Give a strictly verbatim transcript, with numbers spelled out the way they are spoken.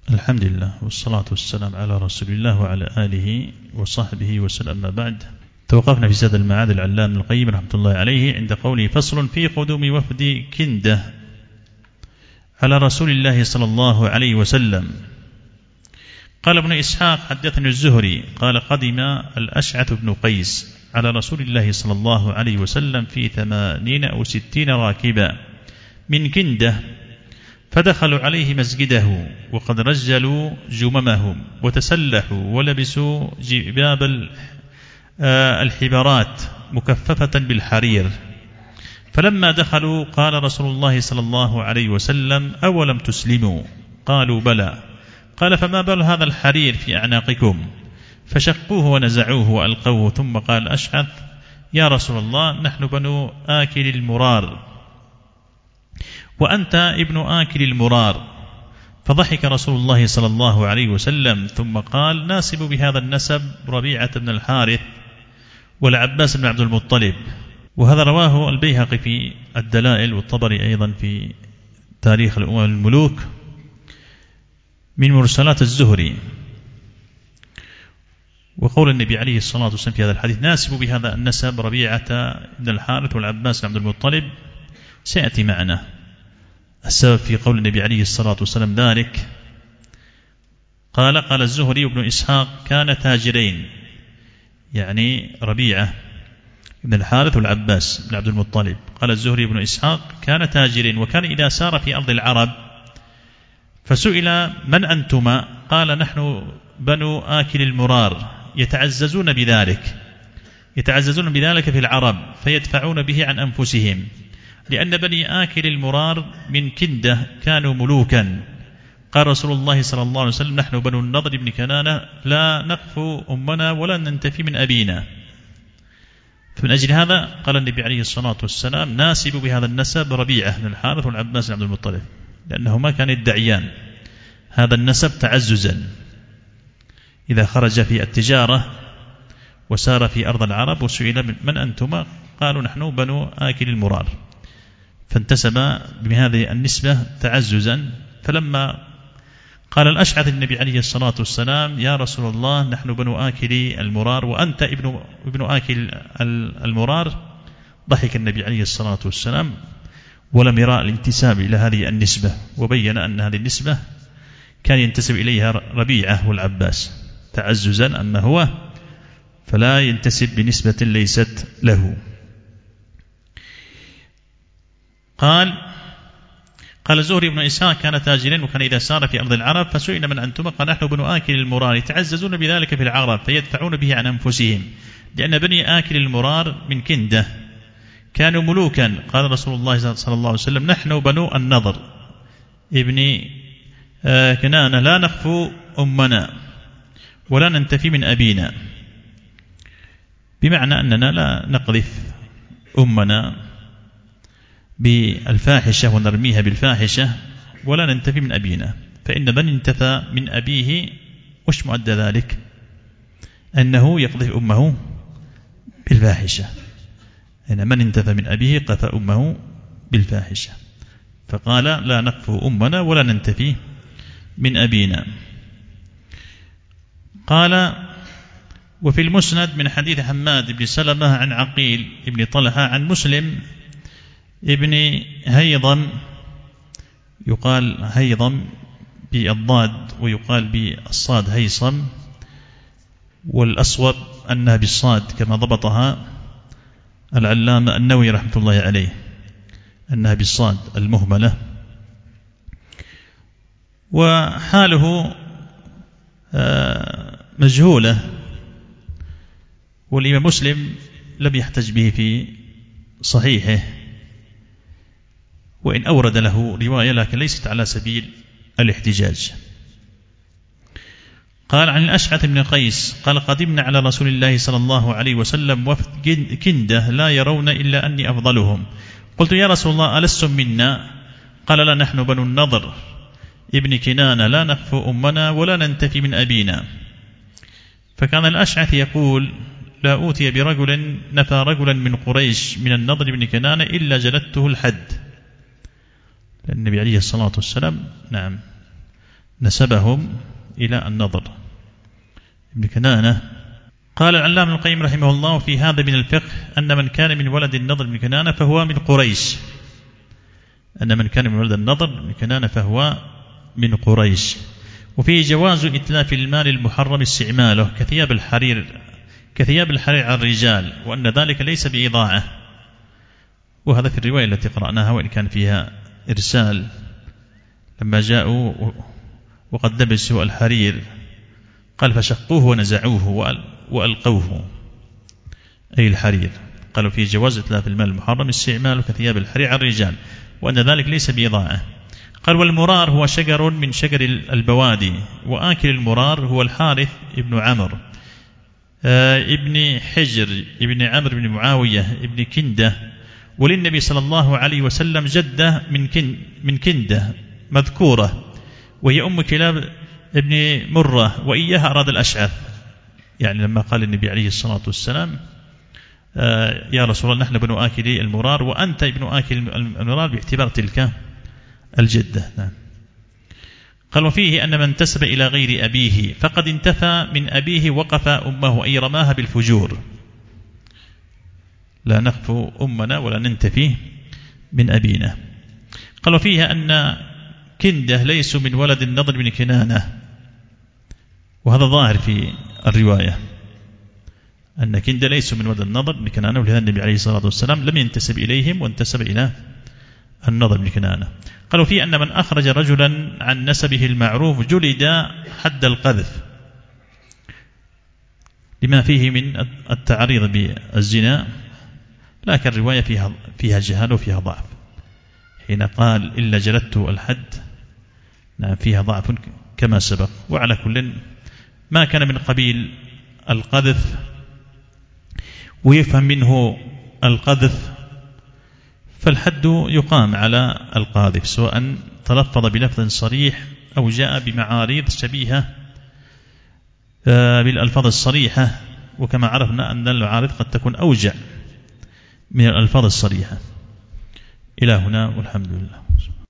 الحمد لله والصلاة والسلام على رسول الله وعلى آله وصحبه وسلم. ما بعد، توقفنا في زاد المعاد العلامة ابن القيم رحمة الله عليه عند قوله: فصل في قدوم وفد كندة على رسول الله صلى الله عليه وسلم. قال ابن إسحاق: حدثني الزهري قال: قدم الأشعث بن قيس على رسول الله صلى الله عليه وسلم في ثمانين أو ستين راكبا من كندة، فدخلوا عليه مسجده وقد رجلوا جممهم وتسلحوا ولبسوا جباب الحبارات مكففة بالحرير. فلما دخلوا قال رسول الله صلى الله عليه وسلم: أولم تسلموا؟ قالوا: بلى. قال: فما بال هذا الحرير في أعناقكم؟ فشقوه ونزعوه وألقوه. ثم قال أشعث: يا رسول الله، نحن بنو آكل المرار وأنت ابن آكل المرار. فضحك رسول الله صلى الله عليه وسلم ثم قال: ناسب بهذا النسب ربيعة بن الحارث والعباس بن عبد المطلب. وهذا رواه البيهقي في الدلائل والطبري أيضا في تاريخ الأمم الملوك من مرسلات الزهري. وقول النبي عليه الصلاة والسلام في هذا الحديث: ناسب بهذا النسب ربيعة بن الحارث والعباس بن عبد المطلب، سيأتي معنا السبب في قول النبي عليه الصلاة والسلام ذلك. قال قال الزهري وابن إسحاق: كان تاجرين، يعني ربيعة بن الحارث والعباس بن عبد المطلب. قال الزهري وابن إسحاق: كان تاجرين، وكان إذا سار في أرض العرب فسئل: من أنتما؟ قال: نحن بنو آكل المرار، يتعززون بذلك يتعززون بذلك في العرب فيدفعون به عن أنفسهم، لأن بني آكل المرار من كندة كانوا ملوكا. قال رسول الله صلى الله عليه وسلم: نحن بنو النضر بن كنانة لا نقف أمنا ولا ننتفي من أبينا. فمن أجل هذا قال النبي عليه الصلاة والسلام: ناسب بهذا النسب ربيعة بن الحارث والعباس بن عبد المطلب، لأنهما كان يدعيان هذا النسب تعززا. إذا خرج في التجارة وسار في أرض العرب وسئل: من أنتما؟ قالوا: نحن بنو آكل المرار، فانتسب بهذه النسبة تعززا. فلما قال الأشعث النبي عليه الصلاة والسلام: يا رسول الله، نحن بنو آكل المرار وأنت ابن, ابن آكل المرار، ضحك النبي عليه الصلاة والسلام ولم يرى الانتساب إلى هذه النسبة، وبين أن هذه النسبة كان ينتسب إليها ربيعة والعباس تعززا، أما هو فلا ينتسب بنسبة ليست له. قال قال الزهري بن إسحاق: كان تاجرين، وكان إذا سار في أرض العرب فسئل: من أنتم؟ قال: نحن بنو آكل المرار، يتعززون بذلك في العرب فيدفعون به عن أنفسهم، لأن بني آكل المرار من كندة كانوا ملوكا. قال رسول الله صلى الله عليه وسلم: نحن بنو النضر ابن كنانة لا نخفو أمنا ولا ننتفي من أبينا، بمعنى أننا لا نقذف أمنا بالفاحشة ونرميها بالفاحشة ولا ننتفي من أبينا. فإن من انتفى من أبيه وش مؤدى ذلك؟ أنه يقذف أمه بالفاحشة. إن من انتفى من أبيه قذف أمه بالفاحشة، فقال: لا نقذف أمنا ولا ننتفي من أبينا. قال: وفي المسند من حديث حماد بن سلمة عن عقيل بن طلحة عن مسلم ابن هيضم، يقال هيضم بالضاد ويقال بالصاد هيصم، والأصوب أنها بالصاد كما ضبطها العلامة النووي رحمة الله عليه، أنها بالصاد المهملة. وحاله مجهولة، والإمام مسلم لم يحتج به في صحيحه، وإن أورد له رواية لكن ليست على سبيل الاحتجاج. قال عن الأشعث بن قيس قال: قدمنا على رسول الله صلى الله عليه وسلم وفد كندة لا يرون إلا أني أفضلهم. قلت: يا رسول الله، ألستم منا؟ قال: لا، نحن بنو النضر ابن كنانة لا نخفو أمنا ولا ننتفي من أبينا. فكان الأشعث يقول: لا أوتي برجل نفى رجلا من قريش من النضر بن كنانة إلا جلدته الحد. النبي عليه الصلاة والسلام نعم نسبهم إلى النضر. ابن كنانة قال العلامة ابن القيم رحمه الله في هذا من الفقه أن من كان من ولد النضر بن كنانة فهو من قريش أن من كان من ولد النضر بن كنانة فهو من قريش. وفيه جواز إتلاف المال المحرم استعماله كثياب الحرير كثياب الحرير على الرجال، وأن ذلك ليس بإضاعة، وهذا في الرواية التي قرأناها وإن كان فيها إرسال، لما جاءوا وقد لبسوا الحرير قال فشقوه ونزعوه وألقوه، أي الحرير. قالوا فيه جواز إتلاف المال المحرم استعماله كثياب الحرير على الرجال، وأن ذلك ليس بإضاعة. قال والمرار هو شجر من شجر البوادي، وآكل المرار هو الحارث ابن عمرو آه ابن حجر ابن عمرو بن معاوية ابن كندة، وللنبي صلى الله عليه وسلم جدة من كن من كندة مذكورة، وهي أم كلاب ابن مرة، وإياها أراد الأشعث. يعني لما قال النبي عليه الصلاة والسلام آه يا رسول الله نحن بنو آكل المرار وأنت ابن آكل المرار، باعتبار تلك الجدة. نعم. قال وفيه أن من انتسب إلى غير أبيه فقد انتفى من أبيه وقف أمه، أي رماها بالفجور. لا نخفو أمنا ولا ننتفي من أبينا. قال وفيه أن كندة ليسوا من ولد النضر بن كنانة، وهذا ظاهر في الرواية أن كندة ليسوا من ولد النضر بن كنانة، ولهذا النبي عليه الصلاة والسلام لم ينتسب إليهم وانتسب إلى النضر بن كنانة. قالوا فيه أن من أخرج رجلا عن نسبه المعروف جلد حد القذف، لما فيه من التعريض بالزنا، لكن الرواية فيها فيها جهال وفيها ضعف. حين قال إلا جلدت الحد، نعم فيها ضعف كما سبق. وعلى كل ما كان من قبيل القذف ويفهم منه القذف فالحد يقام على القاذف، سواء تلفظ بلفظ صريح أو جاء بمعاريض شبيهة بالألفاظ الصريحة، وكما عرفنا أن المعارض قد تكون أوجع من الألفاظ الصريحة. إلى هنا والحمد لله.